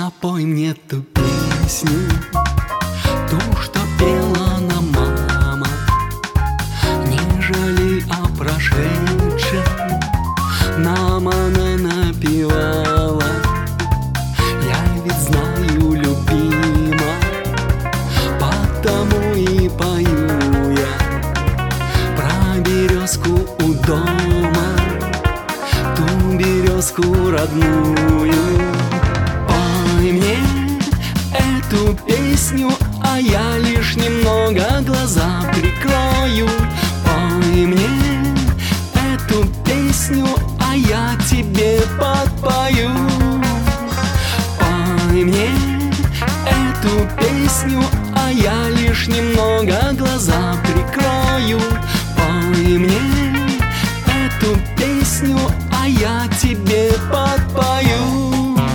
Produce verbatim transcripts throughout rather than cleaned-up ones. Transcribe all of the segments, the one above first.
напой мне ту песню, ту, что пела нам мама. Не жалей о прошедшем, нам она напевала. Я ведь знаю, любима, потому и пою я про березку у дома, ту березку родную. Пой мне эту песню, а я лишь немного глаза прикрою. Пой мне эту песню, а я тебе подпою. Пой мне эту песню, а я лишь немного глаза прикрою. Пой мне эту песню, а я тебе подпою.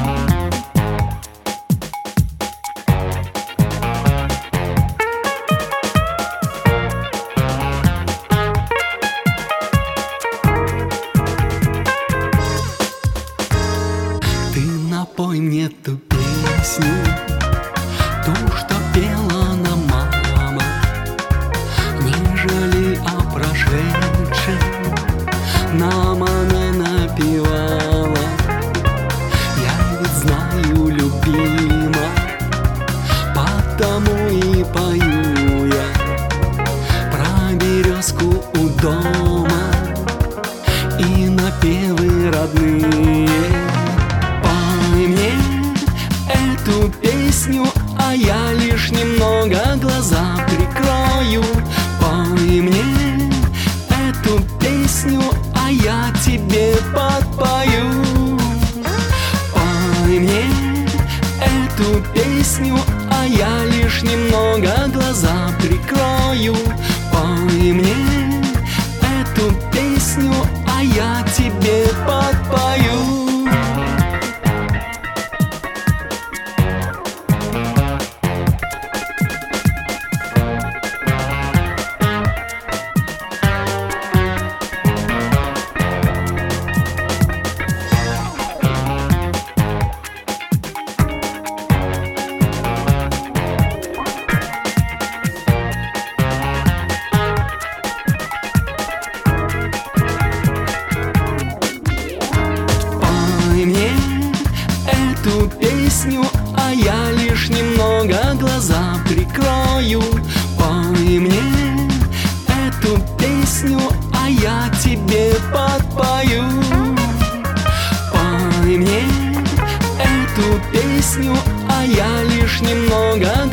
Ты напой мне ту песню, ту, что пела нам мама. Не жалей о прошедшем, нам она напевала. Я ведь знаю, любима, потому и пою я про березку у дома и напевы родные. Пой мне эту песню, а я лишь немного глаза прикрою. Пой мне эту песню, а я тебе подпою. Пой мне эту песню, а я лишь немного глаза прикрою. Пой мне эту песню, а я тебе подпою. Пой мне эту песню, а я лишь немного глаза прикрою. Пой мне эту песню, а я тебе подпою. Пой мне эту песню, а я лишь немного